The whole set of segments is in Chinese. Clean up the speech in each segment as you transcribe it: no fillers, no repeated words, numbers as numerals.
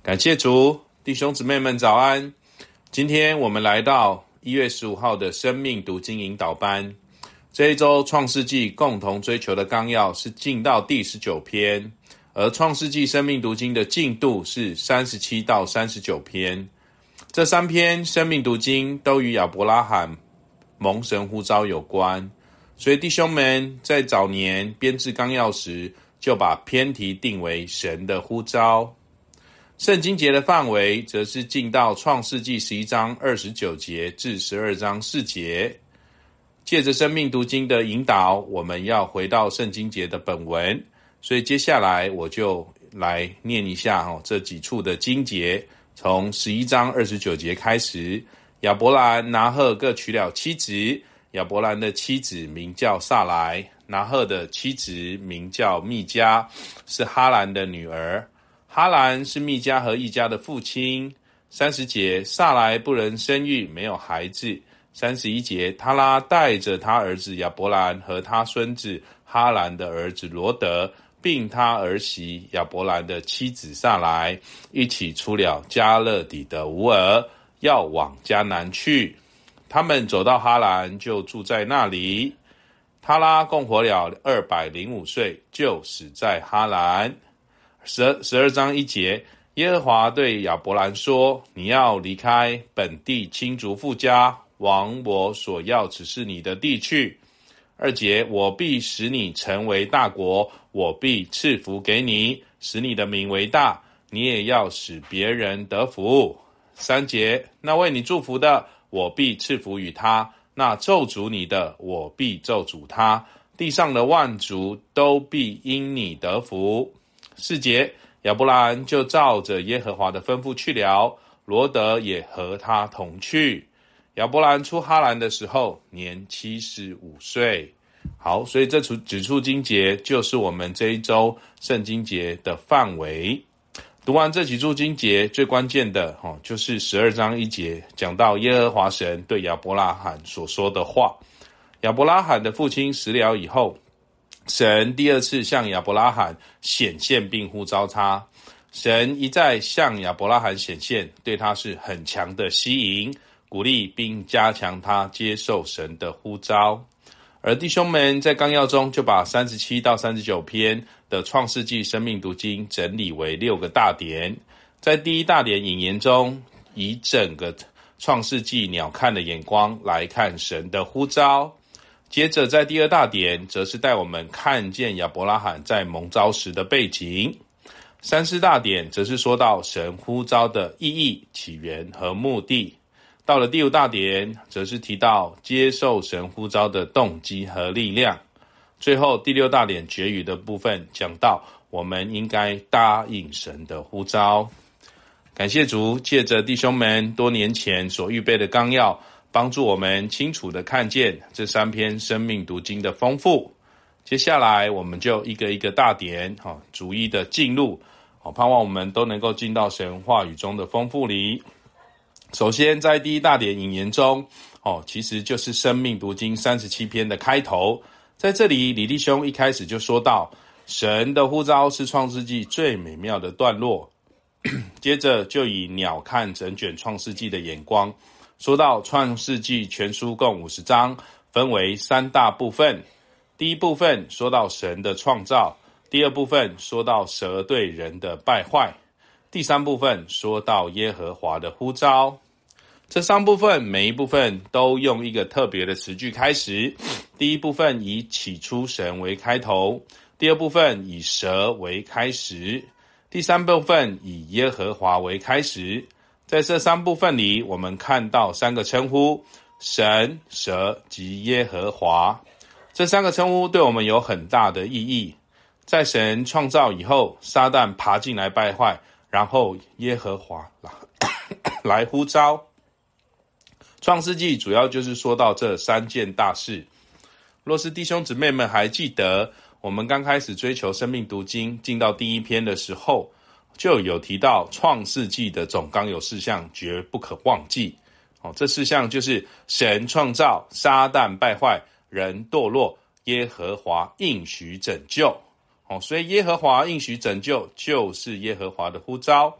感谢主，弟兄姊妹们早安。今天我们来到1月15号的生命读经引导班。这一周创世纪共同追求的纲要是进到第19篇，而创世纪生命读经的进度是37到39篇。这3篇生命读经都与亚伯拉罕蒙神呼召有关，所以弟兄们在早年编制纲要时，就把篇题定为神的呼召。圣经节的范围则是进到创世纪11章29节至12章4节。借着生命读经的引导，我们要回到圣经节的本文，所以接下来我就来念一下这几处的经节。从11章29节开始，亚伯兰、拿鹤各娶了妻子，亚伯兰的妻子名叫撒来，拿鹤的妻子名叫密迦，是哈兰的女儿。哈兰是密迦和异家的父亲。30节，撒来不能生育，没有孩子。31节，他拉带着他儿子亚伯兰和他孙子哈兰的儿子罗德，并他儿媳亚伯兰的妻子撒来，一起出了加勒底的乌尔，要往迦南去。他们走到哈兰，就住在那里。他拉共活了205岁，就死在哈兰。12章1节，耶和华对亚伯兰说：你要离开本地亲族父家，往我所要指示你的地去。2节，我必使你成为大国，我必赐福给你，使你的名为大，你也要使别人得福。3节，那为你祝福的，我必赐福与他；那咒诅你的，我必咒诅他。地上的万族都必因你得福。4节，亚伯兰就照着耶和华的吩咐去了，罗德也和他同去。亚伯兰出哈兰的时候，年75岁。好，所以这几处经节就是我们这一周圣经节的范围。读完这几处经节，最关键的就是12章1节，讲到耶和华神对亚伯拉罕所说的话。亚伯拉罕的父亲死了以后，神第2次向亚伯拉罕显现并呼召他。神一再向亚伯拉罕显现，对他是很强的吸引、鼓励并加强他接受神的呼召。而弟兄们在纲要中就把37到39篇的创世纪生命读经整理为6个大点。在第一大点引言中，以整个创世纪鸟瞰的眼光来看神的呼召。接着在第2大点则是带我们看见亚伯拉罕在蒙召时的背景。3、4大点则是说到神呼召的意义、起源和目的。到了第5大点则是提到接受神呼召的动机和力量。最后第6大点结语的部分讲到我们应该答应神的呼召。感谢主，借着弟兄们多年前所预备的纲要，帮助我们清楚地看见这3篇生命读经的丰富。接下来我们就一个一个大点逐一的进入，盼望我们都能够进到神话语中的丰富里。首先在第一大点引言中，其实就是生命读经37篇的开头。在这里李弟兄一开始就说到，神的呼召是创世纪最美妙的段落。接着就以鸟瞰整卷创世纪的眼光，说到创世纪全书共50章，分为3大部分。第一部分说到神的创造，第2部分说到蛇对人的败坏，第3部分说到耶和华的呼召。这3部分每一部分都用一个特别的词句开始。第一部分以起初神为开头，第2部分以蛇为开始，第3部分以耶和华为开始。在这3部分里，我们看到3个称呼：神、蛇及耶和华。这3个称呼对我们有很大的意义。在神创造以后，撒旦爬进来败坏，然后耶和华来呼召。创世纪主要就是说到这3件大事。若是弟兄姊妹们还记得，我们刚开始追求生命读经进到第1篇的时候，就有提到创世纪的总纲有4项绝不可忘记。这4项就是神创造、撒旦败坏、人堕落、耶和华应许拯救。所以耶和华应许拯救就是耶和华的呼召。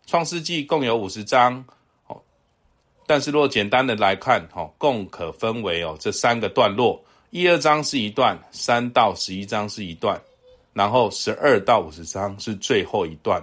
创世纪共有50章，但是若简单的来看，共可分为这3个段落，1、2章是一段，3到11章是一段，然后12到50章是最后一段。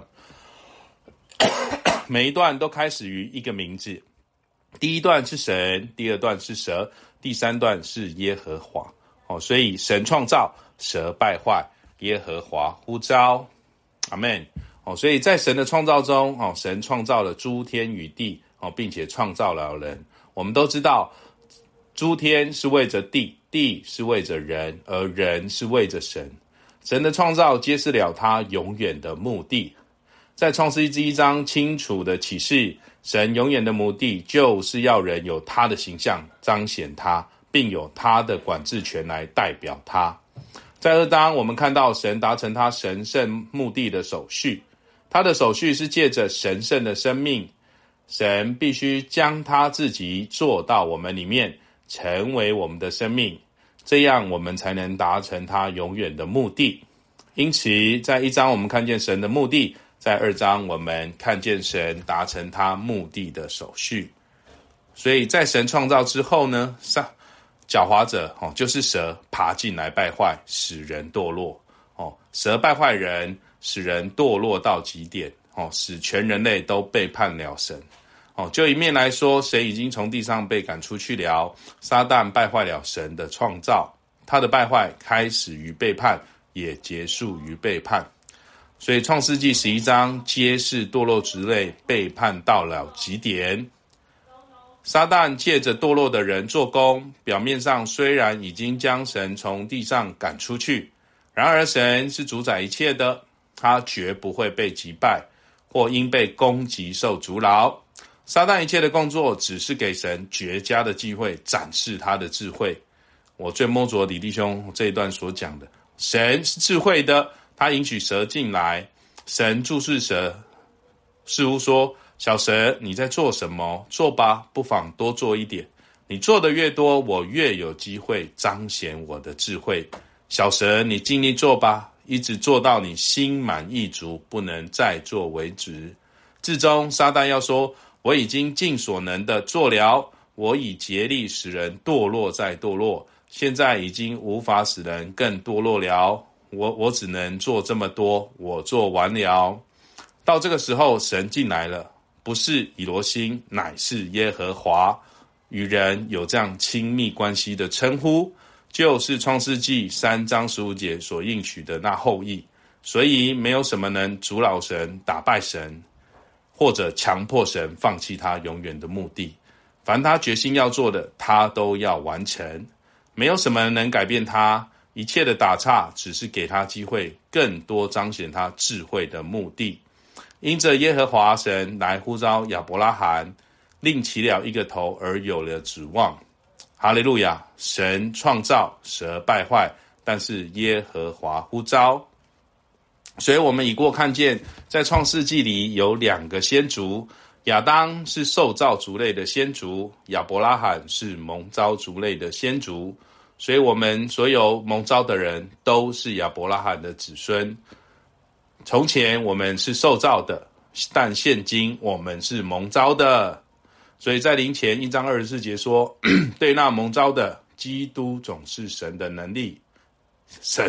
每一段都开始于一个名字，第一段是神，第二段是蛇，第三段是耶和华。所以神创造，蛇败坏，耶和华呼召。阿们。所以在神的创造中，神创造了诸天与地，并且创造了人。我们都知道，诸天是为着地，地是为着人，而人是为着神。神的创造揭示了他永远的目的。在创世纪1章清楚的启示，神永远的目的就是要人有他的形象，彰显他，并有他的管制权来代表他。在2章，我们看到神达成他神圣目的的手续，他的手续是借着神圣的生命，神必须将他自己做到我们里面，成为我们的生命，这样我们才能达成他永远的目的。因此在1章我们看见神的目的，在2章我们看见神达成他目的的手续。所以在神创造之后呢，狡猾者就是蛇爬进来败坏，使人堕落。蛇败坏人，使人堕落到极点，使全人类都背叛了神。就一面来说，神已经从地上被赶出去了，撒旦败坏了神的创造，他的败坏开始于背叛，也结束于背叛。所以创世纪11章揭示堕落之类背叛到了极点。撒旦借着堕落的人做工，表面上虽然已经将神从地上赶出去，然而神是主宰一切的，他绝不会被击败，或因被攻击受阻挠。撒旦一切的工作只是给神绝佳的机会，展示他的智慧。我最摸着李弟兄这一段所讲的，神是智慧的，他允许蛇进来，神注视蛇，似乎说，小蛇，你在做什么？做吧，不妨多做一点。你做的越多，我越有机会彰显我的智慧。小蛇，你尽力做吧，一直做到你心满意足，不能再做为止。至终，撒旦要说，我已经尽所能的做了，我已竭力使人堕落再堕落，现在已经无法使人更堕落了。我只能做这么多，我做完了。到这个时候，神进来了。不是以罗星，乃是耶和华，与人有这样亲密关系的称呼，就是创世纪3章15节所应许的那后裔。所以没有什么能阻挠神、打败神，或者强迫神放弃他永远的目的。凡他决心要做的，他都要完成。没有什么能改变他，一切的打岔只是给他机会，更多彰显他智慧的目的。因着耶和华神来呼召亚伯拉罕，另起了一个头，而有了指望。哈利路亚！神创造，蛇败坏，但是耶和华呼召。所以我们已过看见，在创世纪里有2个先祖，亚当是受造族类的先祖，亚伯拉罕是蒙召族类的先祖。所以我们所有蒙召的人都是亚伯拉罕的子孙。从前我们是受造的，但现今我们是蒙召的。所以在林前1章24节说，对那蒙召的，基督总是神的能力，神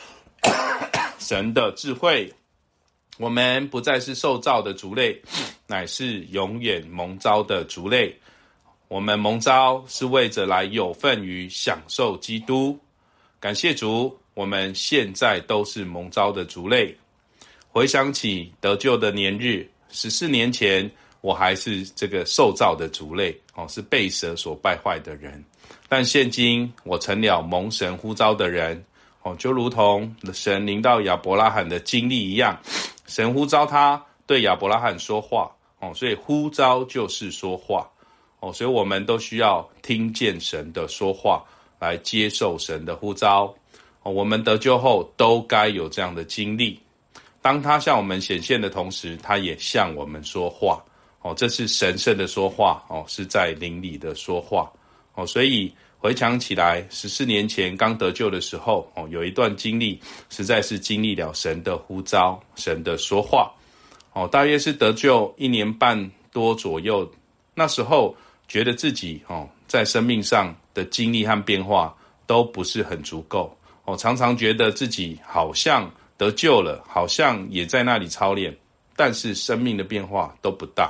的智慧。我们不再是受造的族类，乃是永远蒙召的族类。我们蒙召是为着来有份于享受基督。感谢主，我们现在都是蒙召的族类。回想起得救的年日，14年前我还是这个受造的族类，是被蛇所败坏的人。但现今我成了蒙神呼召的人，就如同神临到亚伯拉罕的经历一样，神呼召他对亚伯拉罕说话，所以呼召就是说话，所以我们都需要听见神的说话，来接受神的呼召。我们得救后都该有这样的经历。当他向我们显现的同时，他也向我们说话。这是神圣的说话，是在灵里的说话。所以回想起来，14年前刚得救的时候，有一段经历，实在是经历了神的呼召，神的说话。 大约是得救1年半多左右，那时候觉得自己在生命上的经历和变化都不是很足够，常常觉得自己好像得救了，好像也在那里操练，但是生命的变化都不大。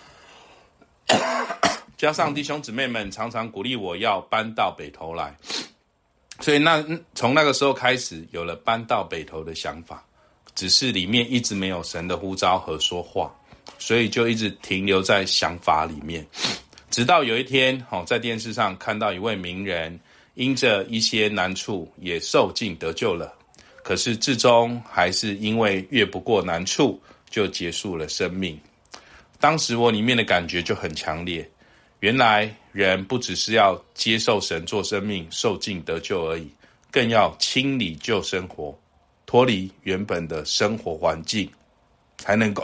加上弟兄姊妹们常常鼓励我要搬到北投来，所以从那个时候开始有了搬到北投的想法，只是里面一直没有神的呼召和说话，所以就一直停留在想法里面。直到有一天在电视上看到一位名人因着一些难处也受尽得救了，可是至终还是因为越不过难处就结束了生命。当时我里面的感觉就很强烈，原来人不只是要接受神做生命受尽得救而已，更要清理旧生活，脱离原本的生活环境，才能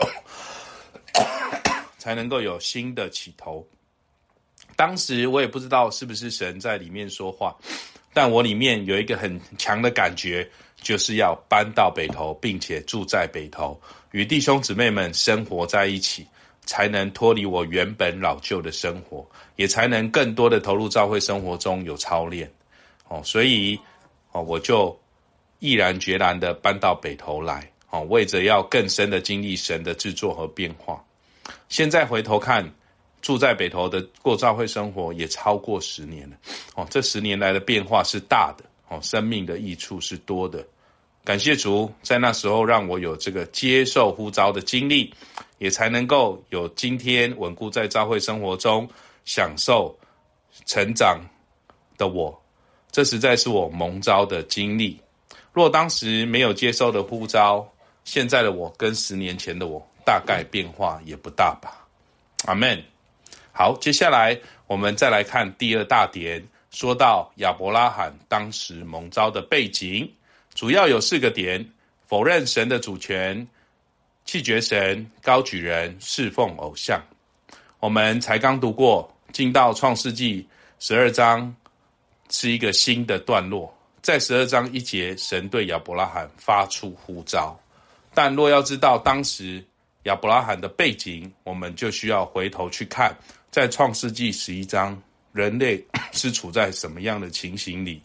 够有新的起头。当时我也不知道是不是神在里面说话，但我里面有一个很强的感觉，就是要搬到北投，并且住在北投，与弟兄姊妹们生活在一起，才能脱离我原本老旧的生活，也才能更多的投入教会生活中有操练。所以我就毅然决然的搬到北投来，为着要更深的经历神的制作和变化。现在回头看，住在北投的过教会生活也超过10年了，这10年来的变化是大的，生命的益处是多的。感谢主，在那时候让我有这个接受呼召的经历，也才能够有今天稳固在教会生活中享受成长的我，这实在是我蒙召的经历。若当时没有接受的呼召，现在的我跟10年前的我大概变化也不大吧。阿们。好，接下来我们再来看第2大点，说到亚伯拉罕当时蒙召的背景，主要有4个点：否认神的主权、弃绝神、高举人、侍奉偶像。我们才刚读过，进到创世纪12章是一个新的段落，在12章1节，神对亚伯拉罕发出呼召。但若要知道当时亚伯拉罕的背景，我们就需要回头去看，在创世纪11章，人类是处在什么样的情形里。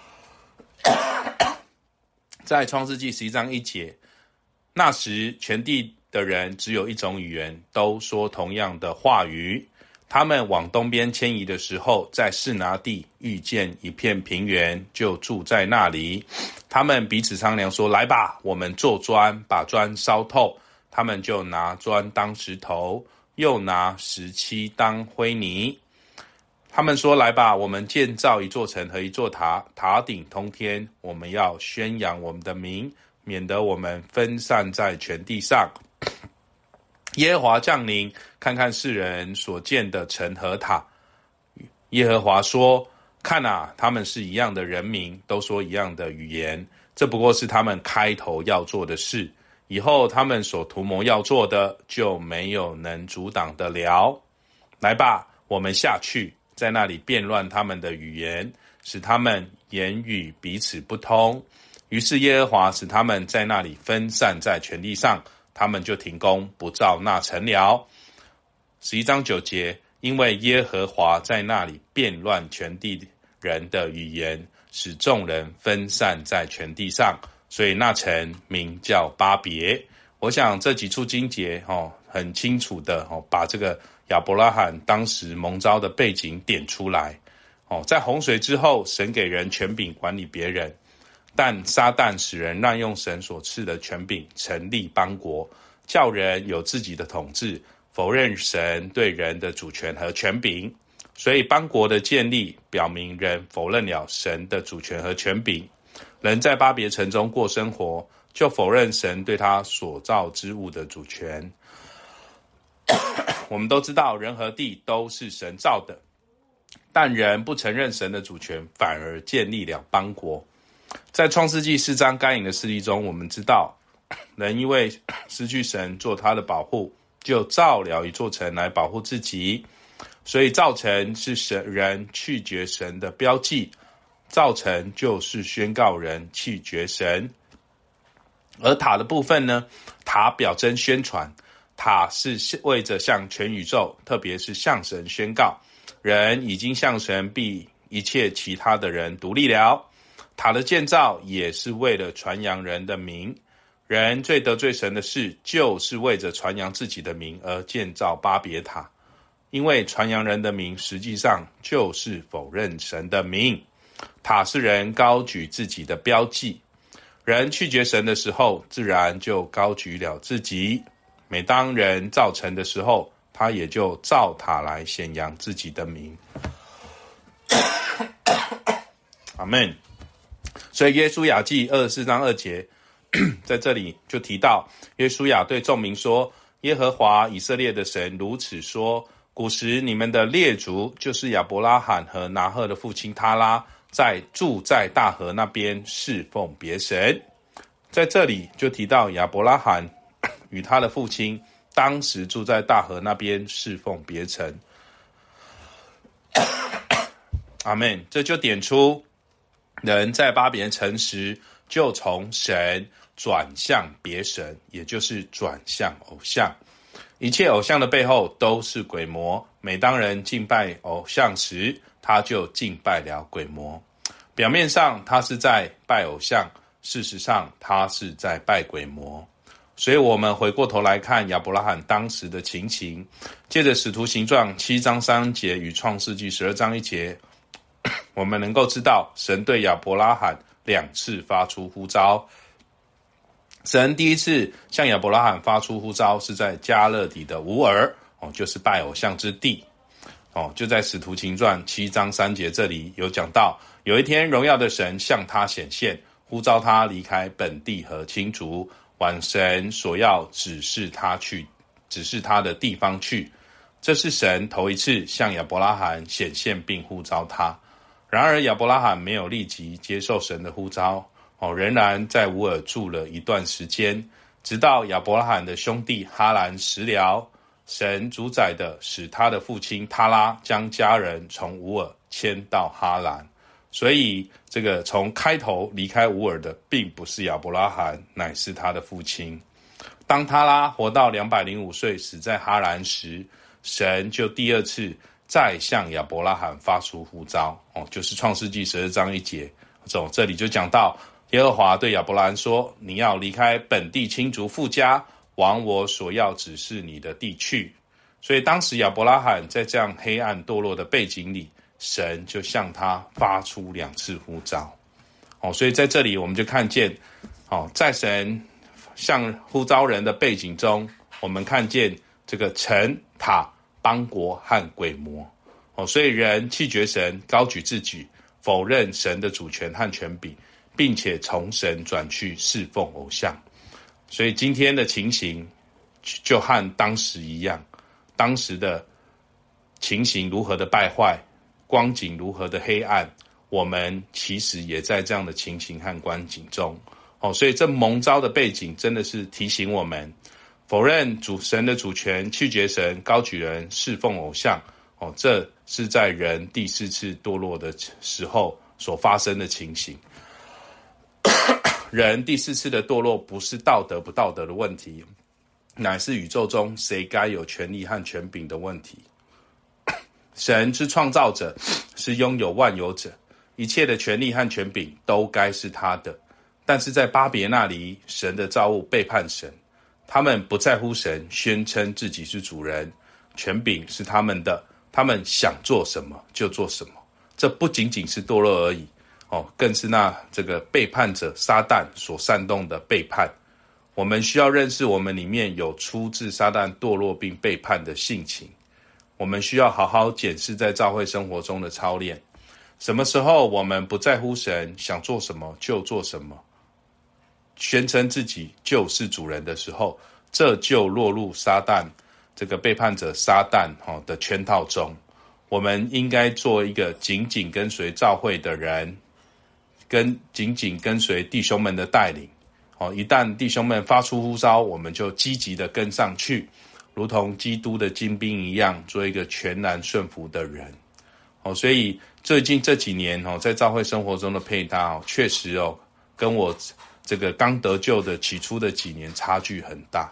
在创世纪11章1节，那时全地的人只有一种语言，都说同样的话语。他们往东边迁移的时候，在示拿地遇见一片平原，就住在那里。他们彼此商量说，来吧，我们做砖，把砖烧透。他们就拿砖当石头，又拿石漆当灰泥。他们说，来吧，我们建造一座城和一座塔，塔顶通天，我们要宣扬我们的名，免得我们分散在全地上。耶和华降临，看看世人所建的城和塔。耶和华说，看啊，他们是一样的人民，都说一样的语言，这不过是他们开头要做的事，以后他们所图谋要做的，就没有能阻挡得了。来吧，我们下去，在那里变乱他们的语言，使他们言语彼此不通。于是耶和华使他们在那里分散在全地上，他们就停工，不造那城了。11章9节，因为耶和华在那里变乱全地人的语言，使众人分散在全地上，所以那城名叫巴别。我想这几处经节很清楚的把这个亚伯拉罕当时蒙召的背景点出来。在洪水之后，神给人权柄管理别人，但撒旦使人滥用神所赐的权柄，成立邦国，叫人有自己的统治，否认神对人的主权和权柄。所以邦国的建立表明人否认了神的主权和权柄。人在巴别城中过生活，就否认神对他所造之物的主权。我们都知道人和地都是神造的，但人不承认神的主权，反而建立了邦国。在创世纪4章该隐的事例中，我们知道人因为失去神做他的保护，就造了一座城来保护自己。所以造城是人弃绝神的标记，造城就是宣告人弃绝神。而塔的部分呢，塔表征宣传， 塔是为着向全宇宙，特别是向神宣告，人已经向神比一切其他的人独立了。塔的建造也是为了传扬人的名。人最得罪神的事，就是为着传扬自己的名而建造巴别塔。因为传扬人的名，实际上就是否认神的名。塔是人高举自己的标记。人拒绝神的时候，自然就高举了自己。每当人造城的时候，他也就造塔来显扬自己的名。阿们。所以约书亚记24章2节在这里就提到，约书亚对众民说，耶和华以色列的神如此说，古时你们的列祖，就是亚伯拉罕和拿赫的父亲他拉，住在大河那边侍奉别神。在这里就提到亚伯拉罕与他的父亲当时住在大河那边侍奉别神。阿们。这就点出人在巴别城时，就从神转向别神，也就是转向偶像。一切偶像的背后都是鬼魔。每当人敬拜偶像时，他就敬拜了鬼魔。表面上他是在拜偶像，事实上他是在拜鬼魔。所以我们回过头来看亚伯拉罕当时的情形，借着使徒行传7章3节与创世纪12章1节，我们能够知道神对亚伯拉罕2次发出呼召。神第一次向亚伯拉罕发出呼召是在加勒底的乌尔，就是拜偶像之地。就在使徒行传7章3节这里有讲到，有一天荣耀的神向他显现，呼召他离开本地和亲族，往神所要指示他的地方去。这是神头一次向亚伯拉罕显现并呼召他。然而亚伯拉罕没有立即接受神的呼召，仍然在乌尔住了一段时间，直到亚伯拉罕的兄弟哈兰食了，神主宰的使他的父亲他拉将家人从乌尔迁到哈兰。所以这个从开头离开乌尔的并不是亚伯拉罕，乃是他的父亲。当他拉活到205岁死在哈兰时，神就第二次再向亚伯拉罕发出呼召，就是创世纪12章1节。这里就讲到耶和华对亚伯拉罕说，你要离开本地亲族父家，往我所要指示你的地去。所以当时亚伯拉罕在这样黑暗堕落的背景里，神就向他发出2次呼召。所以在这里我们就看见，在神向呼召人的背景中，我们看见这个城、塔、邦国和鬼魔。所以人弃绝神，高举自己，否认神的主权和权柄，并且从神转去侍奉偶像。所以今天的情形就和当时一样，当时的情形如何的败坏，光景如何的黑暗，我们其实也在这样的情形和光景中。所以这蒙召的背景真的是提醒我们，否认神的主权，拒绝神，高举人，侍奉偶像，这是在人第4次堕落的时候所发生的情形。人第4次的堕落不是道德不道德的问题，乃是宇宙中谁该有权力和权柄的问题。神是创造者，是拥有万有者，一切的权力和权柄都该是他的。但是在巴别那里，神的造物背叛神，他们不在乎神，宣称自己是主人，权柄是他们的，他们想做什么就做什么。这不仅仅是堕落而已，更是这个背叛者撒旦所煽动的背叛。我们需要认识我们里面有出自撒旦堕落并背叛的性情。我们需要好好检视在教会生活中的操练。什么时候我们不在乎神，想做什么就做什么，宣称自己就是主人的时候，这就落入撒旦这个背叛者撒旦的圈套中。我们应该做一个紧紧跟随教会的人，紧紧跟随弟兄们的带领。一旦弟兄们发出呼召，我们就积极的跟上去，如同基督的精兵一样，做一个全然顺服的人。所以最近这几年在教会生活中的配搭确实跟我这个刚得救的起初的几年差距很大。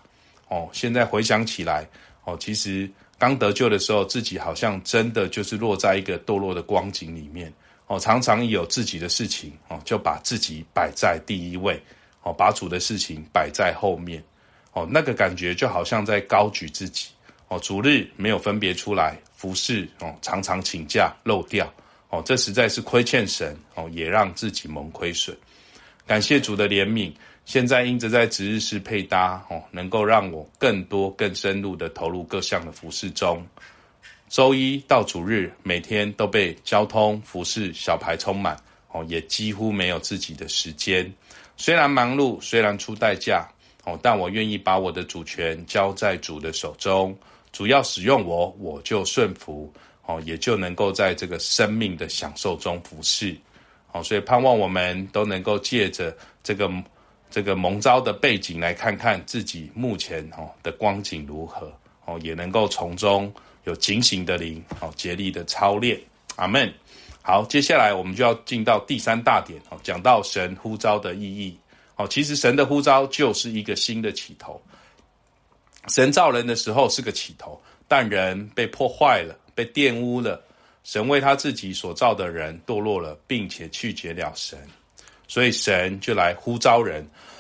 现在回想起来，其实刚得救的时候，自己好像真的就是落在一个堕落的光景里面，常常一有自己的事情，就把自己摆在第一位，把主的事情摆在后面，那个感觉就好像在高举自己，主日没有分别出来服侍，常常请假漏掉，这实在是亏欠神，也让自己蒙亏损。感谢主的怜悯，现在因着在值日式配搭，能够让我更多更深入的投入各项的服事中。周一到主日每天都被交通服事小排充满，也几乎没有自己的时间。虽然忙碌，虽然出代价，但我愿意把我的主权交在主的手中，主要使用我，我就顺服，也就能够在这个生命的享受中服事。所以盼望我们都能够借着这个蒙召的背景来看看自己目前的光景如何，也能够从中有警醒的灵，竭力的操练。阿们。好，接下来我们就要进到第三大点，讲到神呼召的意义。其实神的呼召就是一个新的起头。神造人的时候是个起头，但人被破坏了，被玷污了，神为他自己所造的人堕落了，并且拒绝了神，所以神就来呼召人。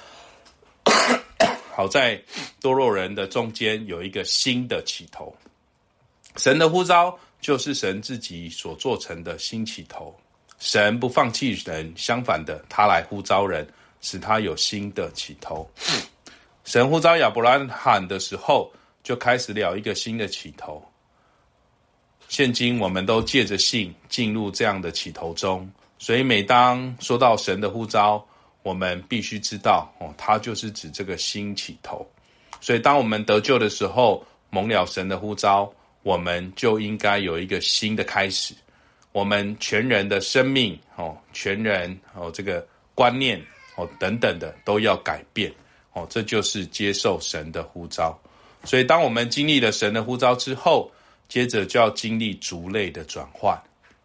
好在堕落人的中间有一个新的起头。神的呼召就是神自己所做成的新起头。神不放弃人，相反的，他来呼召人，使他有新的起头。神呼召亚伯拉罕的时候，就开始了一个新的起头。现今我们都借着信进入这样的起头中，所以每当说到神的呼召，我们必须知道，它就是指这个新起头。所以当我们得救的时候，蒙了神的呼召，我们就应该有一个新的开始。我们全人的生命，全人这个观念等等的都要改变，这就是接受神的呼召。所以当我们经历了神的呼召之后，接着就要经历族类的转换。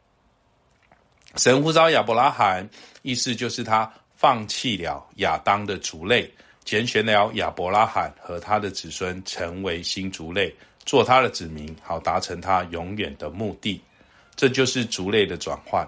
神呼召亚伯拉罕，意思就是他放弃了亚当的族类，拣选了亚伯拉罕和他的子孙成为新族类，做他的子民，好达成他永远的目的。这就是族类的转换。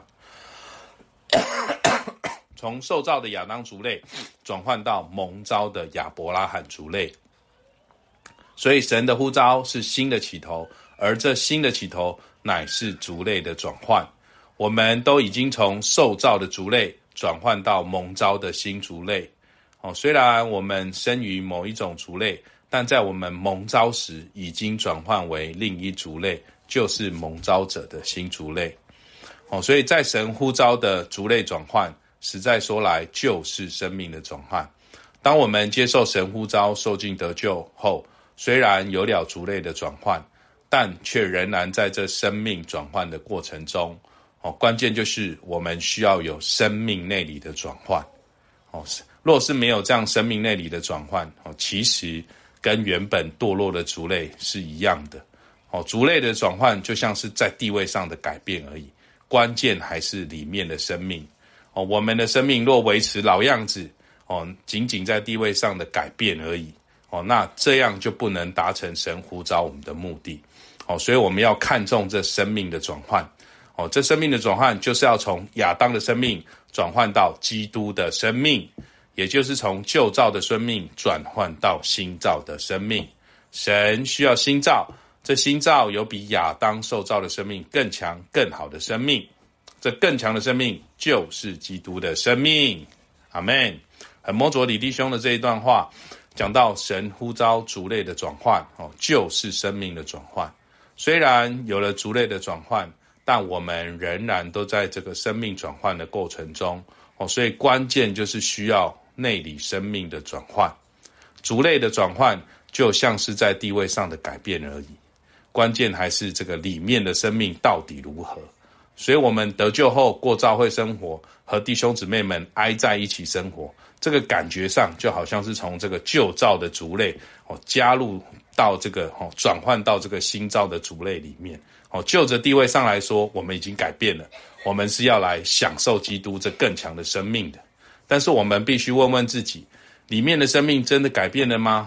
从受造的亚当族类转换到蒙召的亚伯拉罕族类。所以神的呼召是新的起头，而这新的起头乃是族类的转换。我们都已经从受造的族类转换到蒙召的新族类。虽然我们生于某一种族类，但在我们蒙召时已经转换为另一族类，就是蒙召者的新族类。所以在神呼召的族类转换，实在说来就是生命的转换。当我们接受神呼召受尽得救后，虽然有了族类的转换，但却仍然在这生命转换的过程中，关键就是我们需要有生命内里的转换。若是没有这样生命内里的转换，其实跟原本堕落的族类是一样的。族类的转换就像是在地位上的改变而已，关键还是里面的生命。我们的生命若维持老样子，仅仅在地位上的改变而已，那这样就不能达成神呼召我们的目的。所以我们要看重这生命的转换。这生命的转换就是要从亚当的生命转换到基督的生命，也就是从旧造的生命转换到新造的生命。神需要新造，这新造有比亚当受造的生命更强更好的生命，这更强的生命就是基督的生命。阿们。很摸着李弟兄的这一段话，讲到神呼召族类的转换，就是生命的转换。虽然有了族类的转换，但我们仍然都在这个生命转换的过程中，所以关键就是需要内里生命的转换。族类的转换就像是在地位上的改变而已，关键还是这个里面的生命到底如何。所以我们得救后过教会生活，和弟兄姊妹们挨在一起生活，这个感觉上就好像是从这个旧造的族类加入到这个转换到这个新造的族类里面。就着地位上来说，我们已经改变了，我们是要来享受基督这更强的生命的。但是我们必须问问自己，里面的生命真的改变了吗？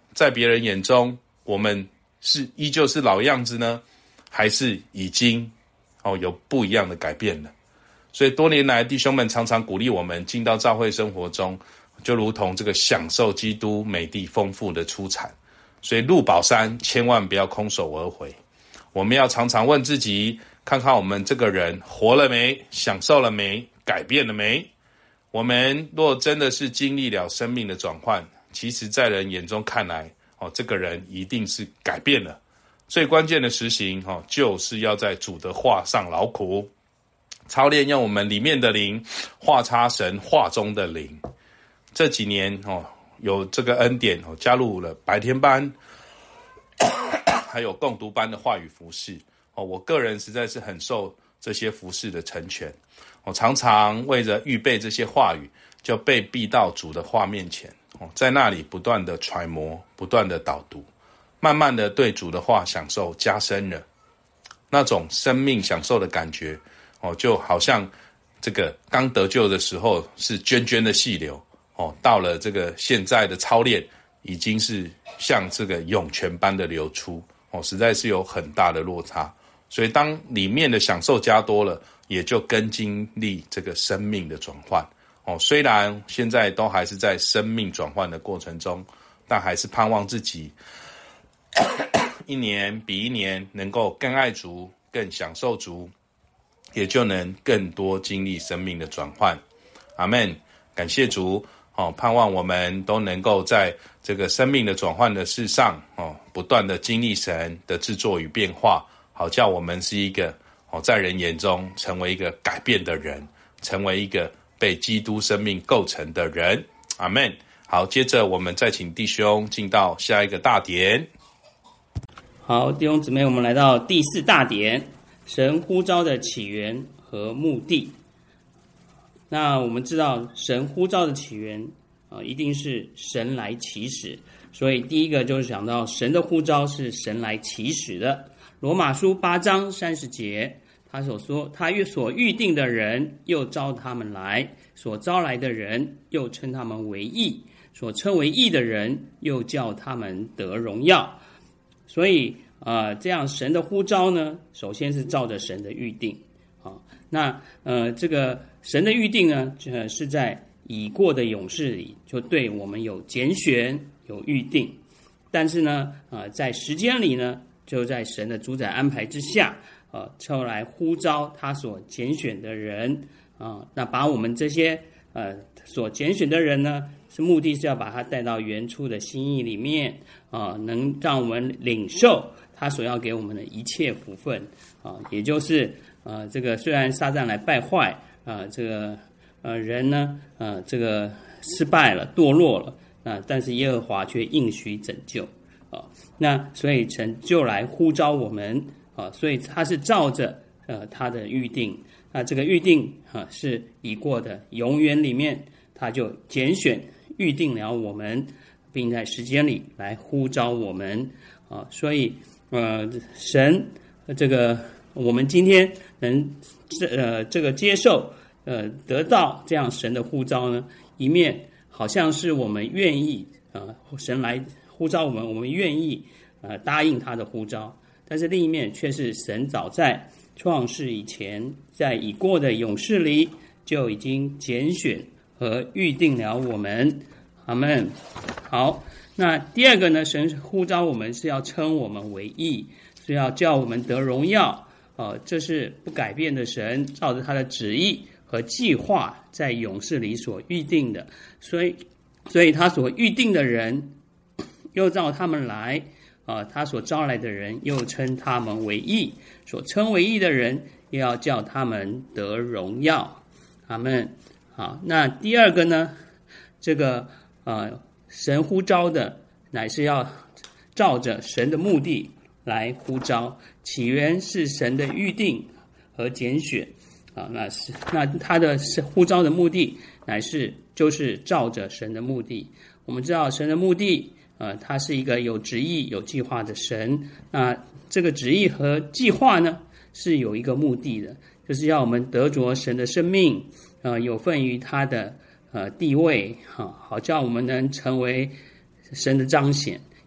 在别人眼中我们是依旧是老样子呢，还是已经有不一样的改变了？所以多年来弟兄们常常鼓励我们进到教会生活中，就如同这个享受基督美地丰富的出产。所以入宝山千万不要空手而回，我们要常常问自己，看看我们这个人活了没，享受了没，改变了没。我们若真的是经历了生命的转换，其实在人眼中看来这个人一定是改变了。最关键的实行就是要在主的话上劳苦操练，用我们里面的灵化插神话中的灵。这几年有这个恩典加入了白天班还有共读班的话语服事我个人实在是很受这些服事的成全。我常常为着预备这些话语，就被逼到主的话面前在那里不断的揣摩，不断的导读，慢慢的对主的话享受加深了。那种生命享受的感觉就好像这个刚得救的时候是涓涓的细流到了这个现在的操练，已经是像这个涌泉般的流出实在是有很大的落差。所以当里面的享受加多了，也就跟经历这个生命的转换虽然现在都还是在生命转换的过程中，但还是盼望自己一年比一年能够更爱主，更享受主，也就能更多经历生命的转换。阿们，感谢主盼望我们都能够在这个生命的转换的事上不断的经历神的制作与变化，好叫我们是一个在人眼中成为一个改变的人，成为一个被基督生命构成的人。阿们。好，接着我们再请弟兄进到下一个大点。 好，弟兄姊妹，我们来到第4大点，神呼召的起源和目的。那我们知道神呼召的起源一定是神来起始，所以第一个就是讲到神的呼召是神来起始的。罗马书8章30节，他所说，他所预定的人又招他们来，所招来的人又称他们为义，所称为义的人又叫他们得荣耀。所以这样神的呼召呢，首先是照着神的预定那这个神的预定呢是在已过的永世里，就对我们有拣选有预定。但是呢在时间里呢，就在神的主宰安排之下出来呼召他所拣选的人那把我们这些所拣选的人呢，是目的是要把他带到原初的心意里面能让我们领受他所要给我们的一切福分也就是这个虽然撒旦来败坏这个人呢这个失败了堕落了但是耶和华却应许拯救那所以神就来呼召我们所以他是照着他的预定。那这个预定是已过的永远里面，他就拣选预定了我们，并在时间里来呼召我们所以神这个我们今天能这个接受得到这样神的呼召呢，一面好像是我们愿意神来呼召我们，我们愿意答应他的呼召，但是另一面却是神早在创世以前，在已过的永世里就已经拣选和预定了我们。阿们。好，那第二个呢，神呼召我们是要称我们为义，是要叫我们得荣耀这是不改变的神照着他的旨意和计划在永世里所预定的，所以他所预定的人又召他们来他所招来的人又称他们为义，所称为义的人又要叫他们得荣耀。阿们。好，那第二个呢，这个神呼召的乃是要照着神的目的来呼召，起源是神的预定和拣选那他的呼召的目的乃是就是照着神的目的。我们知道神的目的他是一个有旨意有计划的神，那这个旨意和计划呢是有一个目的的，就是要我们得着神的生命有份于他的地位好叫我们能成为神的彰显，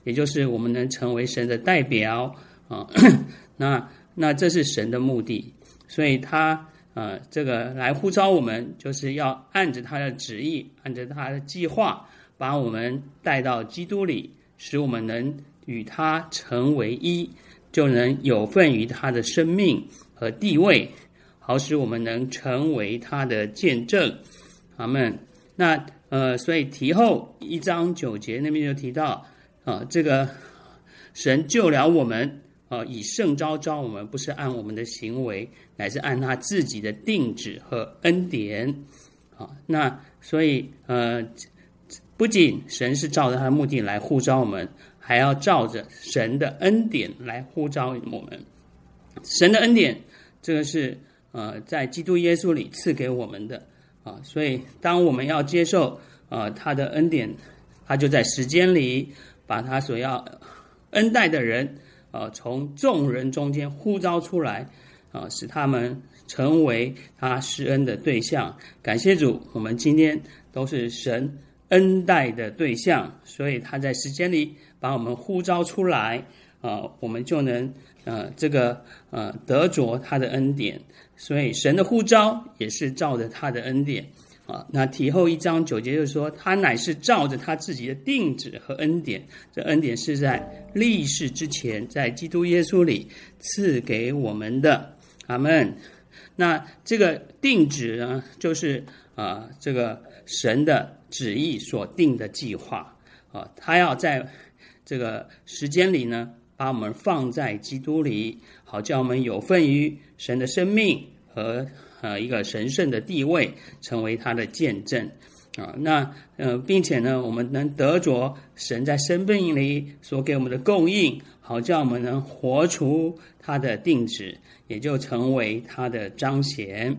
也就是我们能成为神的代表啊。那这是神的目的，所以他这个来呼召我们，就是要按着他的旨意，按着他的计划，把我们带到基督里，使我们能与他成为一，就能有份于他的生命和地位，好使我们能成为他的见证。阿们。那所以提后1章9节那边就提到这个神救了我们以圣召召我们，不是按我们的行为，乃是按他自己的定旨和恩典。那所以不仅神是照着他的目的来呼召我们，还要照着神的恩典来呼召我们。神的恩典，这个是在基督耶稣里赐给我们的所以当我们要接受他的恩典，他就在时间里把他所要恩待的人从众人中间呼召出来使他们成为他施恩的对象。感谢主，我们今天都是神恩待的对象，所以他在时间里把我们呼召出来我们就能得着他的恩典。所以神的呼召也是照着他的恩典那提后1章9节就是说，他乃是照着他自己的定旨和恩典，这恩典是在历世之前在基督耶稣里赐给我们的。阿们。那这个定旨呢，就是这个神的旨意所定的计划他要在这个时间里呢，把我们放在基督里，好叫我们有份于神的生命和一个神圣的地位，成为他的见证并且呢，我们能得着神在生命里所给我们的供应，好叫我们能活出他的定旨，也就成为他的彰显。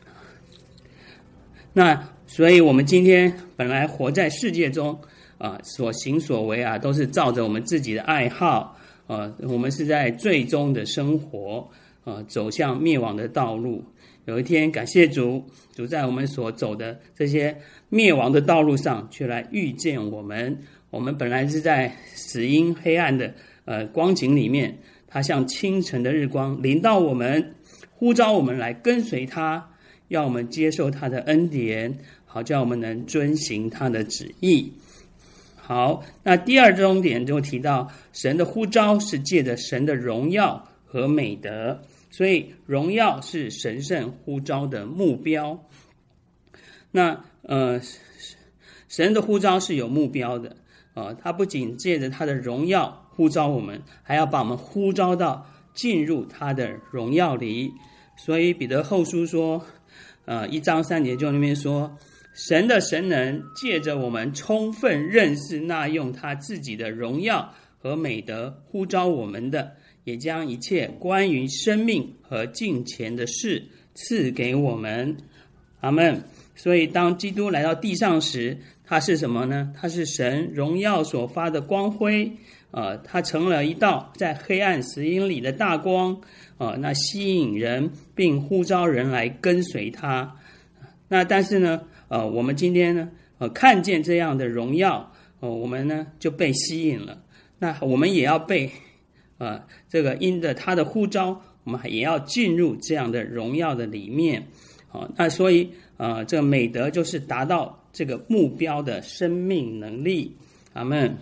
那所以我们今天本来活在世界中所行所为都是照着我们自己的爱好我们是在最终的生活走向灭亡的道路。有一天感谢主，主在我们所走的这些灭亡的道路上却来遇见我们。我们本来是在死荫黑暗的光景里面，他像清晨的日光临到我们，呼召我们来跟随他，要我们接受他的恩典，好叫我们能遵行他的旨意。好，那第二重点就提到神的呼召是借着神的荣耀和美德，所以荣耀是神圣呼召的目标。那神的呼召是有目标的他不仅借着他的荣耀呼召我们，还要把我们呼召到进入他的荣耀里。所以彼得后书说1章3节就那边说，神的神能借着我们充分认识那用他自己的荣耀和美德呼召我们的，也将一切关于生命和敬虔的事赐给我们。阿们。所以当基督来到地上时，他是什么呢？他是神荣耀所发的光辉他成了一道在黑暗死荫里的大光那吸引人并呼召人来跟随他。那但是呢我们今天呢看见这样的荣耀我们呢就被吸引了。那我们也要被这个因着他的呼召，我们也要进入这样的荣耀的里面那所以这个美德就是达到这个目标的生命能力。阿们。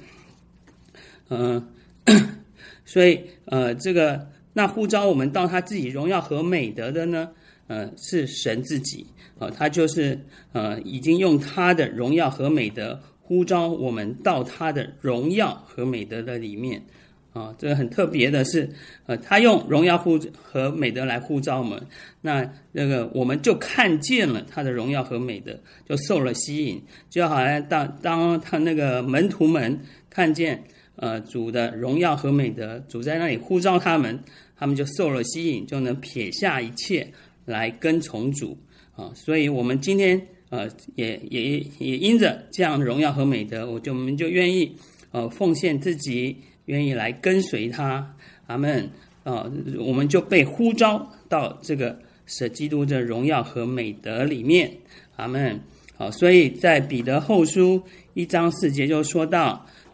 所以这个那呼召我们到他自己荣耀和美德的呢是神自己他就是已经用他的荣耀和美德呼召我们到他的荣耀和美德的里面这个很特别的是他用荣耀和美德来呼召我们，那我们就看见了他的荣耀和美德，就受了吸引。就好像当他那个门徒们看见主的荣耀和美德，主在那里呼召他们就受了吸引，就能撇下一切来跟从主所以我们今天也因着这样的荣耀和美德，我们就愿意奉献自己，愿意来跟随他。阿们。我们就被呼召到这个基督的荣耀和美德里面。阿们。所以在彼得后书1章4节就说到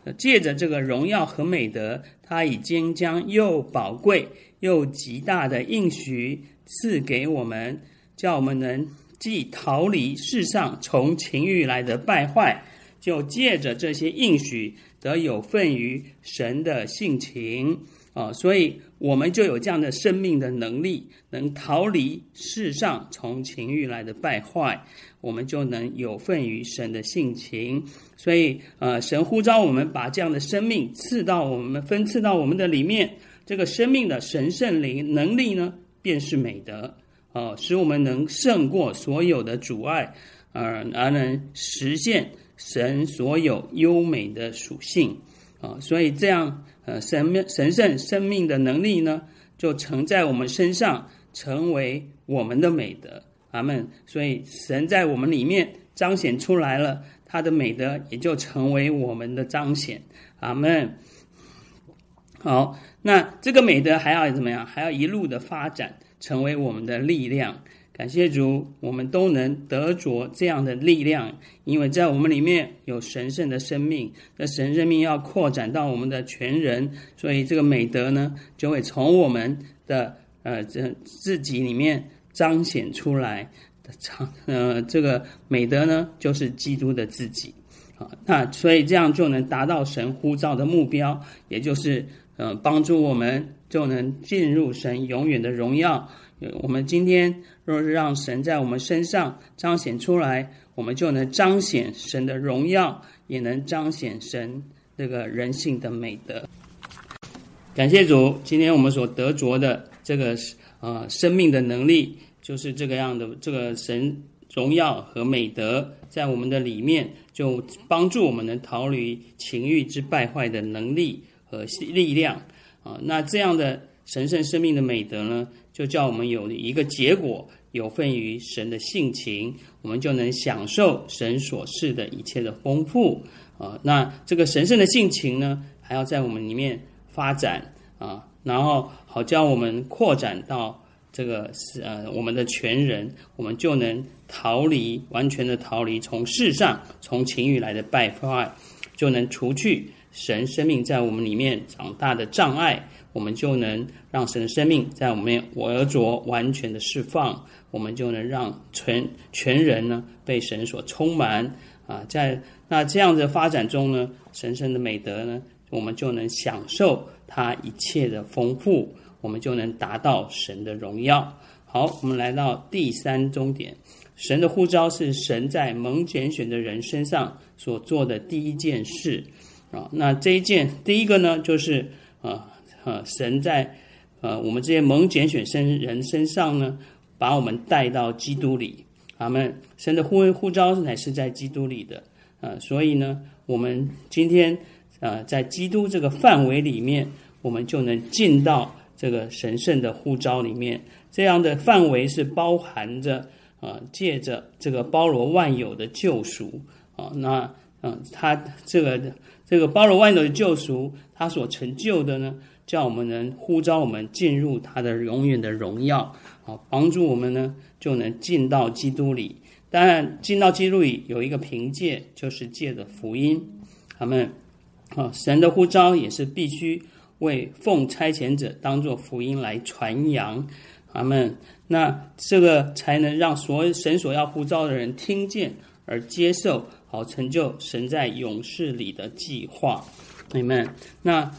借着这个荣耀和美德，他已经将又宝贵又极大的应许赐给我们，叫我们能既逃离世上从情欲来的败坏，就借着这些应许得有份于神的性情所以我们就有这样的生命的能力，能逃离世上从情欲来的败坏，我们就能有份于神的性情。所以神呼召我们把这样的生命分赐到我们的里面，这个生命的神圣灵能力呢，便是美德使我们能胜过所有的阻碍而能实现神所有优美的属性所以这样神圣生命的能力呢，就承在我们身上，成为我们的美德。阿们。所以神在我们里面彰显出来了，他的美德也就成为我们的彰显。阿们。好，那这个美德还要怎么样？还要一路的发展，成为我们的力量。感谢主，我们都能得着这样的力量，因为在我们里面有神圣的生命，这神生命要扩展到我们的全人，所以这个美德呢，就会从我们的自己里面彰显出来。这个美德呢，就是基督的自己那所以这样就能达到神呼召的目标，也就是帮助我们就能进入神永远的荣耀。我们今天若是让神在我们身上彰显出来，我们就能彰显神的荣耀，也能彰显神这个人性的美德。感谢主，今天我们所得着的这个生命的能力，就是这个样的，这个神荣耀和美德在我们的里面，就帮助我们能逃离情欲之败坏的能力和力量那这样的神圣生命的美德呢，就叫我们有一个结果，有份于神的性情，我们就能享受神所示的一切的丰富那这个神圣的性情呢，还要在我们里面发展然后好叫我们扩展到这个我们的全人，我们就能完全的逃离从世上从情欲来的败坏，就能除去神生命在我们里面长大的障碍，我们就能让神的生命在我们得着完全的释放，我们就能让全人呢被神所充满在那这样的发展中呢，神圣的美德呢，我们就能享受它一切的丰富，我们就能达到神的荣耀。好，我们来到第三终点，神的呼召是神在蒙拣选的人身上所做的第一件事那第一个呢，就是神在我们这些蒙拣选人身上呢，把我们带到基督里。阿们。神的呼召乃是在基督里的所以呢，我们今天在基督这个范围里面，我们就能进到这个神圣的呼召里面。这样的范围是包含着借着这个包罗万有的救赎那他这个包罗万有的救赎，他所成就的呢，叫我们能呼召我们进入他的永远的荣耀帮助我们呢就能进到基督里。当然进到基督里有一个凭借，就是借着福音。阿们。神的呼召也是必须为奉差遣者当作福音来传扬。阿们。那这个才能让神所要呼召的人听见而接受，好成就神在永世里的计划。阿们。那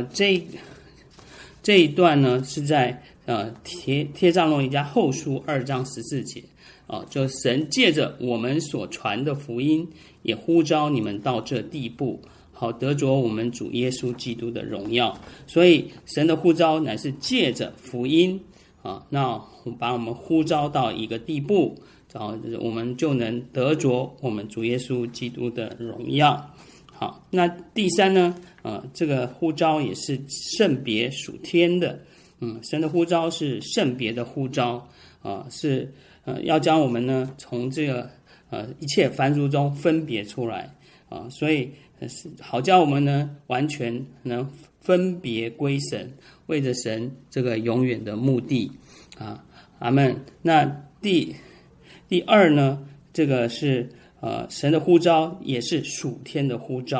这一段呢，是在帖撒罗尼迦后书2章14节就神借着我们所传的福音，也呼召你们到这地步，好得着我们主耶稣基督的荣耀。所以神的呼召乃是借着福音那把我们呼召到一个地步，我们就能得着我们主耶稣基督的荣耀。好，那第三呢这个呼召也是圣别属天的。神的呼召是圣别的呼召是要将我们呢从这个一切凡俗中分别出来所以好叫我们呢完全能分别归神，为着神这个永远的目的阿们。那第二呢，这个是神的呼召也是属天的呼召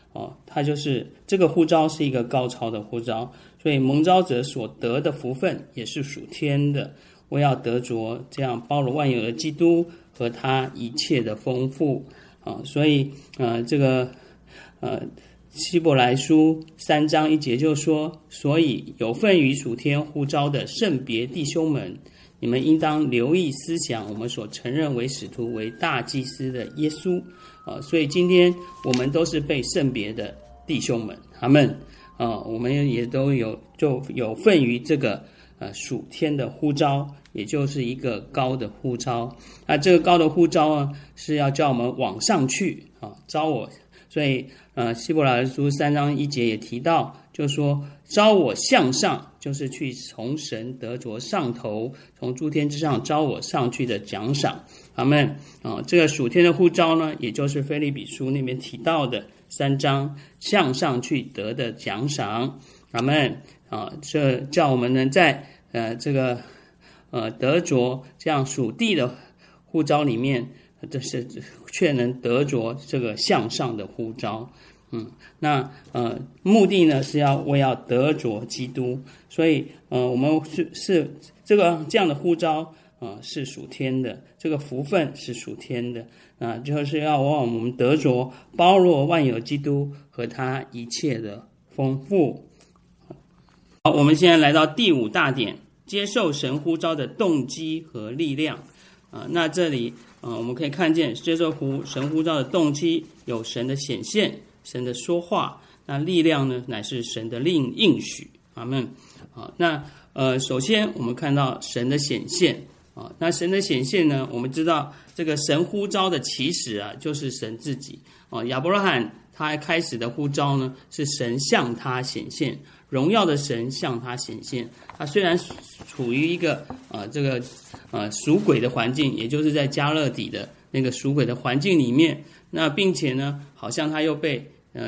它就是这个呼召是一个高超的呼召，所以蒙召者所得的福分也是属天的。我要得着这样包罗万有的基督和他一切的丰富所以这个希伯来书3章1节就说，所以有份于属天呼召的圣别弟兄们，你们应当留意思想我们所承认为使徒为大祭司的耶稣所以今天我们都是被圣别的弟兄们，他们我们也都有份于这个属天的呼召，也就是一个高的呼召。那这个高的呼召是要叫我们往上去招我。所以希伯来书3章1节也提到，就说招我向上，就是去从神得着上头，从诸天之上招我上去的奖赏。阿们这个属天的呼召呢，也就是腓立比书那边提到的3章向上去得的奖赏。阿们这叫我们能在这个得着这样属地的呼召里面，这是却能得着这个向上的呼召。那目的呢是为要得着基督，所以我们是这样的呼召是属天的，这个福分是属天的就是要往我们得着包罗万有基督和他一切的丰富。好，我们现在来到第5大点，接受神呼召的动机和力量那这里我们可以看见接受神呼召的动机有神的显现，神的说话，那力量呢乃是神的应许。阿们那首先我们看到神的显现那神的显现呢，我们知道这个神呼召的起始就是神自己亚伯拉罕他开始的呼召呢，是神向他显现，荣耀的神向他显现。他虽然处于一个这个属鬼的环境，也就是在迦勒底的那个属鬼的环境里面，那并且呢，好像他又被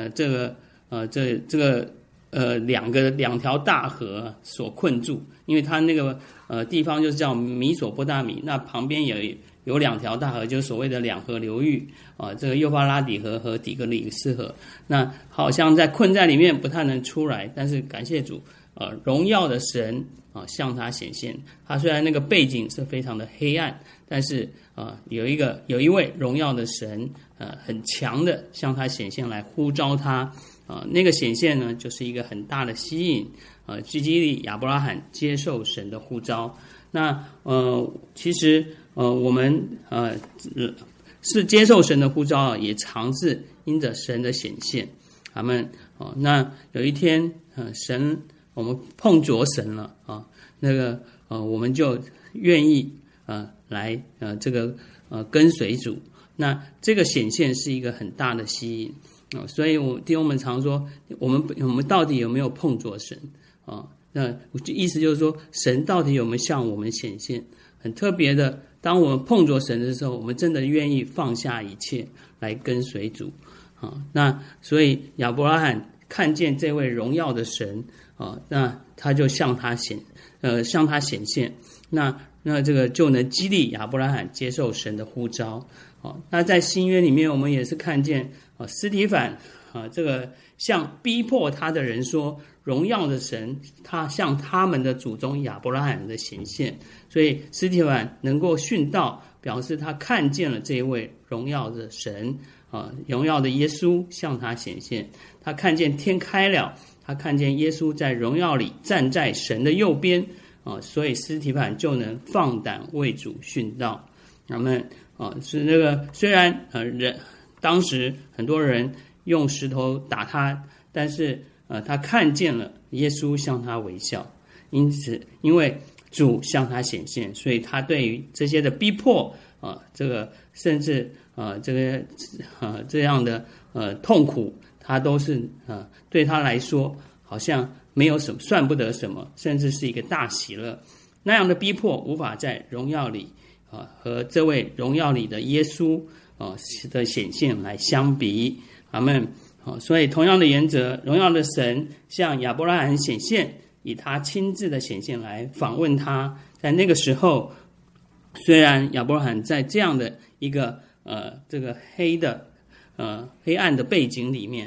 两条大河所困住，因为他那个地方就是叫米索波大米，那旁边也有2条大河，就是所谓的2河流域这个幼发拉底河和底格里斯河，那好像在困在里面不太能出来，但是感谢主荣耀的神向他显现。他虽然那个背景是非常的黑暗，但是有一位荣耀的神很强的向他显现，来呼召他那个显现呢，就是一个很大的吸引激励亚伯拉罕接受神的呼召。那其实我们是接受神的呼召也常是因着神的显现。阿们那有一天我们碰着神了我们就愿意来这个跟随主。那这个显现是一个很大的吸引所以弟兄们常说，我们到底有没有碰着神那意思就是说，神到底有没有向我们显现？很特别的，当我们碰着神的时候，我们真的愿意放下一切来跟随主那所以亚伯拉罕看见这位荣耀的神那他就向他显现，那这个就能激励亚伯拉罕接受神的呼召那在新约里面，我们也是看见司提反这个向逼迫他的人说，荣耀的神他向他们的祖宗亚伯拉罕的显现，所以司提反能够殉道，表示他看见了这一位荣耀的神荣耀的耶稣向他显现，他看见天开了，他看见耶稣在荣耀里站在神的右边所以司提反就能放胆为主殉道。那么是那个虽然当时很多人用石头打他，但是他看见了耶稣向他微笑，因为主向他显现，所以他对于这些的逼迫这个甚至这样的痛苦，他都是对他来说好像没有什么，算不得什么，甚至是一个大喜乐。那样的逼迫无法在荣耀里和这位荣耀里的耶稣的显现来相比。阿们所以同样的原则，荣耀的神向亚伯拉罕显现，以他亲自的显现来访问他。在那个时候，虽然亚伯拉罕在这样的一个这个黑暗的背景里面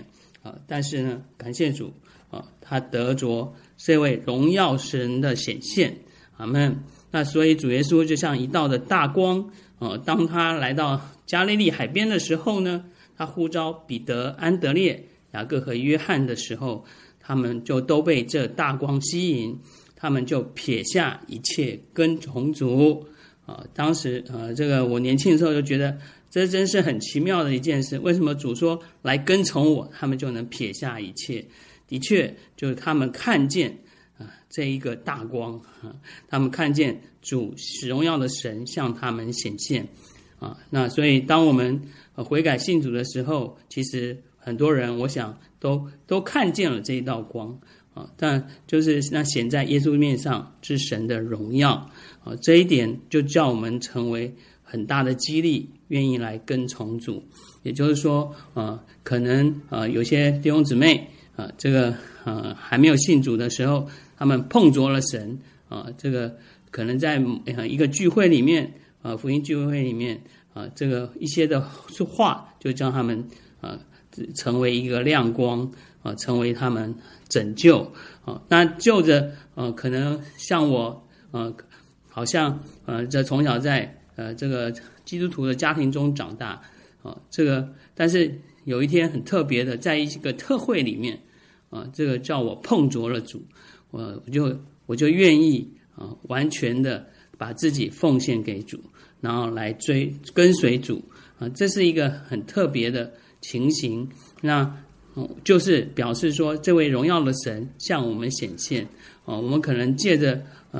但是呢，感谢主他得着这位荣耀神的显现，阿们。那所以主耶稣就像一道的大光，当他来到加利利海边的时候呢，他呼召彼得、安德烈、雅各和约翰的时候，他们就都被这大光吸引，他们就撇下一切跟从主。当时这个我年轻的时候就觉得这真是很奇妙的一件事，为什么主说来跟从我，他们就能撇下一切？的确，就是他们看见这一个大光，他们看见主荣耀的神向他们显现那所以当我们悔改信主的时候，其实很多人我想都看见了这一道光但就是那显在耶稣面上是神的荣耀这一点就叫我们成为很大的激励，愿意来跟从主。也就是说可能有些弟兄姊妹这个还没有信主的时候，他们碰着了神这个可能在一个聚会里面福音聚会里面这个一些的话就将他们成为一个亮光成为他们拯救那就着可能像我好像这从小在这个基督徒的家庭中长大这个但是有一天很特别的，在一个特会里面这个叫我碰着了主，我就愿意完全的把自己奉献给主，然后来跟随主这是一个很特别的情形。那就是表示说这位荣耀的神向我们显现我们可能借着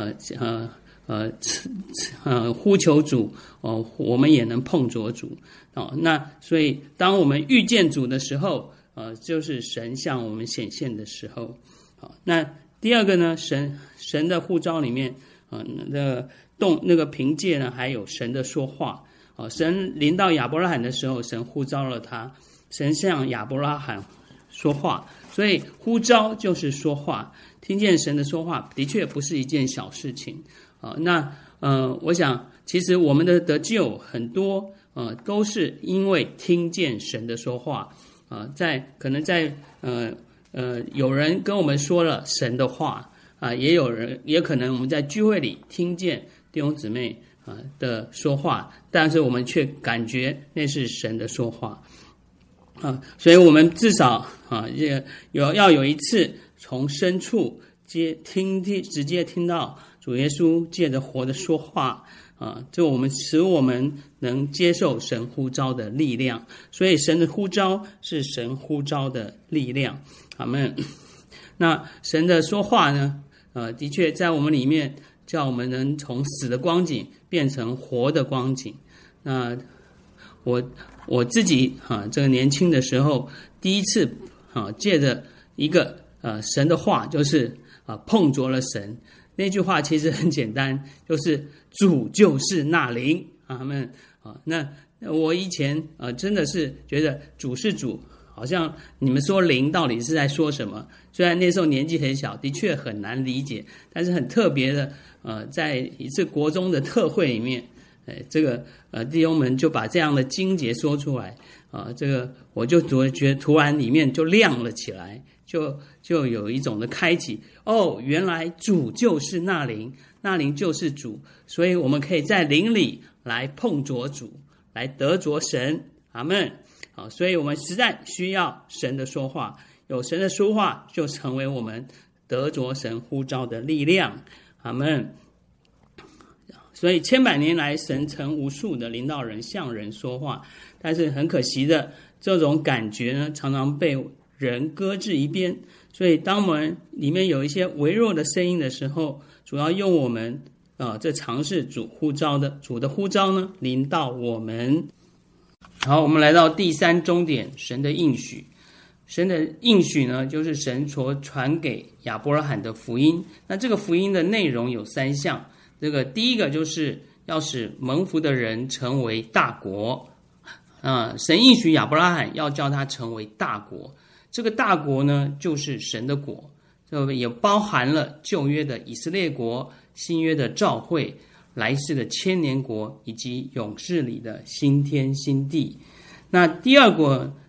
呼求主我们也能碰着主那所以当我们遇见主的时候就是神向我们显现的时候那第二个呢，神的呼召里面那个凭借呢还有神的说话神临到亚伯拉罕的时候，神呼召了他，神向亚伯拉罕说话，所以呼召就是说话，听见神的说话的确不是一件小事情我想其实我们的得救很多都是因为听见神的说话可能在有人跟我们说了神的话也可能我们在聚会里听见弟兄姊妹的说话，但是我们却感觉那是神的说话所以我们至少要有一次从深处直接听到主耶稣借着活的说话就使我们能接受神呼召的力量，所以神的呼召是神呼召的力量，阿们。那神的说话呢的确在我们里面叫我们能从死的光景变成活的光景。那我自己这个年轻的时候第一次借着一个神的话，就是碰着了神。那句话其实很简单，就是主就是那灵，阿们。那我以前真的是觉得主是主，好像你们说灵到底是在说什么？虽然那时候年纪很小，的确很难理解，但是很特别的在一次国中的特会里面这个弟兄们就把这样的经节说出来这个我就觉得突然里面就亮了起来，就有一种的开启原来主就是那灵，那灵就是主，所以我们可以在灵里来碰着主，来得着神，阿们。所以我们实在需要神的说话，有神的说话就成为我们得着神呼召的力量，阿们。所以千百年来神曾无数的领导人向人说话，但是很可惜的这种感觉呢常常被人搁置一边，所以当我们里面有一些微弱的声音的时候，主要用我们这尝试主的呼召呢临到我们。好，我们来到第三终点，神的应许。神的应许呢就是神所传给亚伯拉罕的福音。那这个福音的内容有3项，这个第一个就是要使蒙福的人成为大国神应许亚伯拉罕要叫他成为大国，这个大国呢就是神的国，也包含了旧约的以色列国，新约的召会，来世的千年国，以及永世里的新天新地。那第二个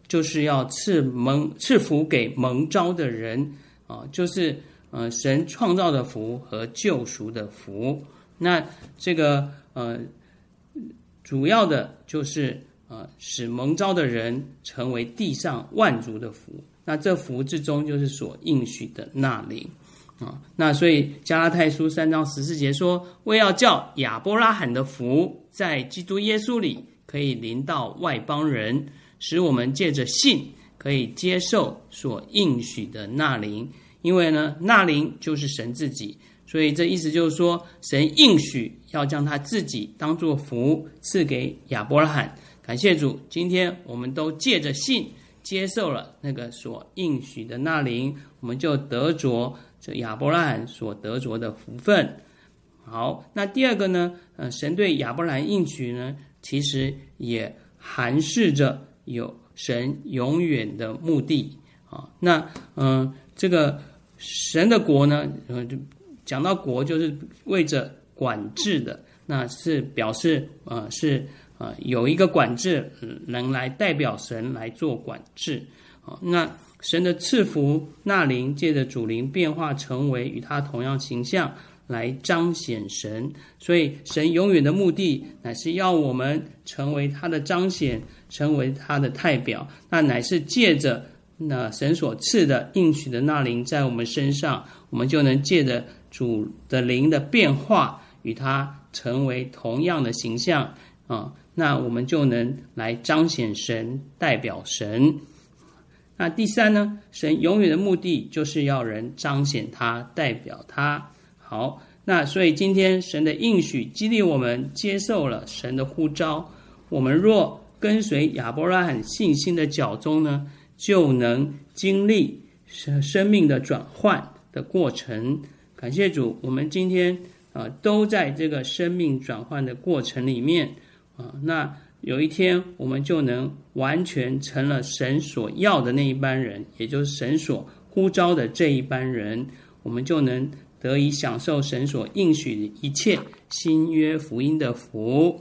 就是要赐福给蒙召的人就是神创造的福和救赎的福。那这个主要的就是使蒙召的人成为地上万族的福。那这福之中就是所应许的那灵那所以加拉太书3章14节说，为要叫亚伯拉罕的福在基督耶稣里可以临到外邦人，使我们借着信可以接受所应许的那灵。因为呢，那灵就是神自己，所以这意思就是说，神应许要将他自己当作福赐给亚伯拉罕。感谢主，今天我们都借着信接受了那个所应许的那灵，我们就得着这亚伯拉罕所得着的福分。好，那第二个呢，神对亚伯拉罕应许呢，其实也含示着有神永远的目的那这个神的国呢，讲到国就是为着管制的，那是表示是有一个管制能来代表神来做管制那神的赐福那灵借着主灵变化成为与他同样形象来彰显神，所以神永远的目的乃是要我们成为他的彰显，成为他的代表，那乃是借着那神所赐的应许的那灵在我们身上，我们就能借着主的灵的变化与他成为同样的形象那我们就能来彰显神，代表神。那第三呢，神永远的目的就是要人彰显他，代表他。好，那所以今天神的应许激励我们接受了神的呼召，我们若跟随亚伯拉罕信心的脚踪呢，就能经历生命的转换的过程。感谢主，我们今天都在这个生命转换的过程里面那有一天我们就能完全成了神所要的那一班人，也就是神所呼召的这一班人，我们就能得以享受神所应许的一切新约福音的福。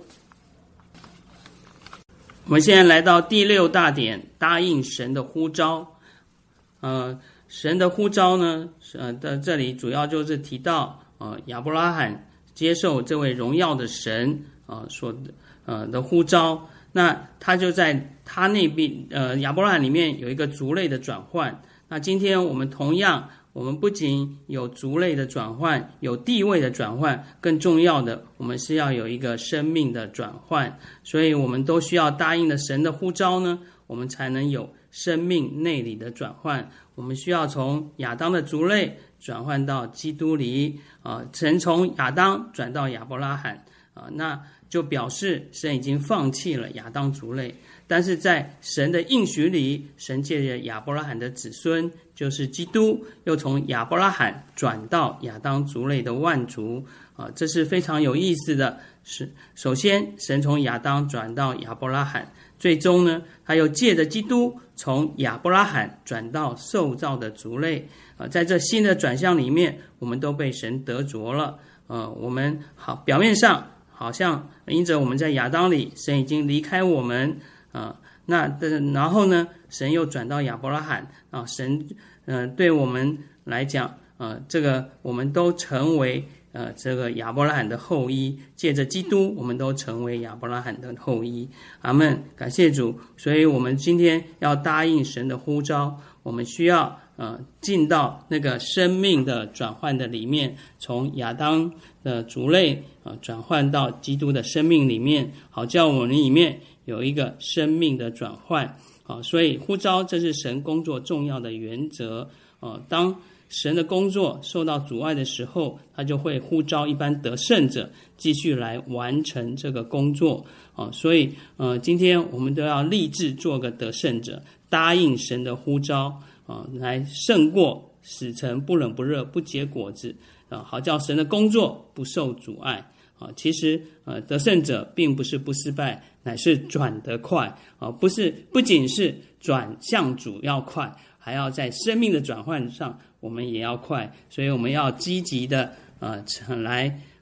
我们现在来到第6大点，答应神的呼召。神的呼召呢，在这里主要就是提到亚伯拉罕接受这位荣耀的神所的呼召。那他就在他那边亚伯拉罕里面有一个族类的转换。那今天我们同样，我们不仅有族类的转换，有地位的转换，更重要的我们是要有一个生命的转换。所以我们都需要答应了神的呼召呢，我们才能有生命内里的转换。我们需要从亚当的族类转换到基督里神从亚当转到亚伯拉罕那就表示神已经放弃了亚当族类，但是在神的应许里，神借着亚伯拉罕的子孙就是基督，又从亚伯拉罕转到亚当族类的万族这是非常有意思的。是首先神从亚当转到亚伯拉罕，最终呢他又借着基督从亚伯拉罕转到受造的族类在这新的转向里面，我们都被神得着了我们好表面上好像因着我们在亚当里，神已经离开我们然后呢神又转到亚伯拉罕神对我们来讲这个我们都成为这个亚伯拉罕的后裔，借着基督我们都成为亚伯拉罕的后裔。阿们，感谢主。所以我们今天要答应神的呼召，我们需要进到那个生命的转换的里面，从亚当的族类转换到基督的生命里面，好叫我们里面有一个生命的转换所以呼召这是神工作重要的原则当神的工作受到阻碍的时候，他就会呼召一般得胜者继续来完成这个工作所以今天我们都要立志做个得胜者，答应神的呼召来胜过死城不冷不热不结果子好叫神的工作不受阻碍其实得胜者并不是不失败，乃是转得快不仅是转向主要快，还要在生命的转换上我们也要快。所以我们要积极的来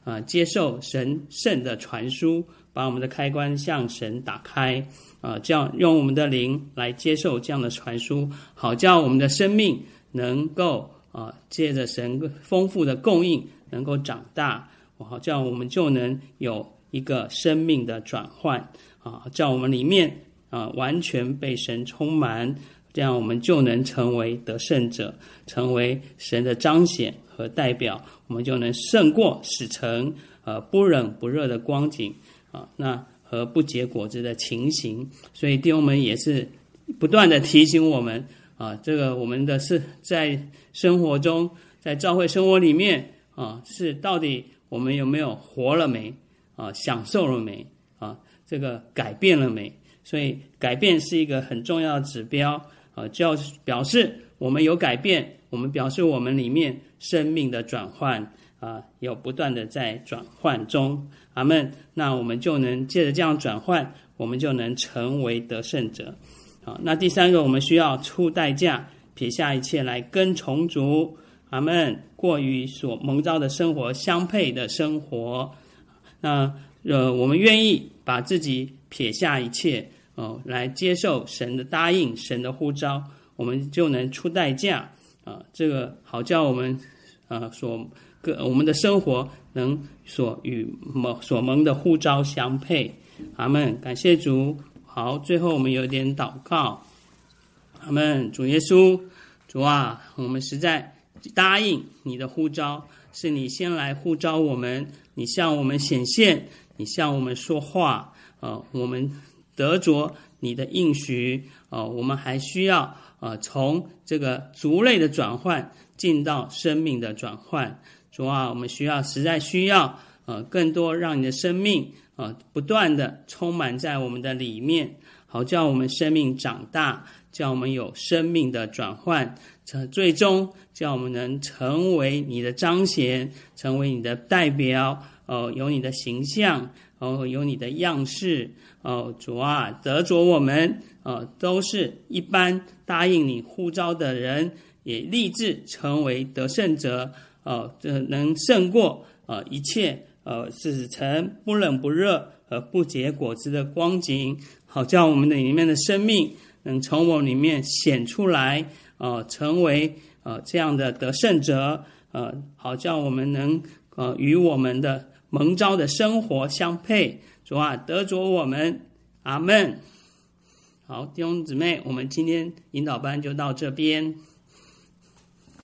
接受神圣的传输，把我们的开关向神打开，这样用我们的灵来接受这样的传输，好叫我们的生命能够借着神丰富的供应能够长大，好叫我们就能有一个生命的转换，叫我们里面完全被神充满，这样我们就能成为得胜者，成为神的彰显和代表，我们就能胜过使成不冷不热的光景那和不结果子的情形。所以弟兄们也是不断的提醒我们这个我们的是在生活中，在教会生活里面是到底我们有没有活了没享受了没这个改变了没？所以改变是一个很重要的指标就表示我们有改变，我们表示我们里面生命的转换有不断的在转换中。阿们。那我们就能借着这样转换，我们就能成为得胜者。那第三个，我们需要出代价，撇下一切来跟从主。阿们。过与所蒙召的生活相配的生活。那我们愿意把自己撇下一切来接受神的答应，神的呼召，我们就能出代价这个好叫我们我们的生活能与所蒙的呼召相配。阿们。感谢主。好，最后我们有点祷告。阿们。主耶稣，主啊，我们实在答应你的呼召，是你先来呼召我们，你向我们显现，你向我们说话我们得着你的应许我们还需要从这个族类的转换进到生命的转换。主啊，我们实在需要更多让你的生命不断的充满在我们的里面，好叫我们生命长大，叫我们有生命的转换，最终叫我们能成为你的彰显，成为你的代表有你的形象有你的样式主啊，得着我们都是一般答应你呼召的人，也立志成为得胜者能胜过一切使成不冷不热和不结果子的光景，好叫我们的里面的生命能从我们里面显出来成为这样的得胜者好叫我们能与我们的蒙召的生活相配。主啊，得着我们。阿们。好，弟兄姊妹，我们今天引导班就到这边。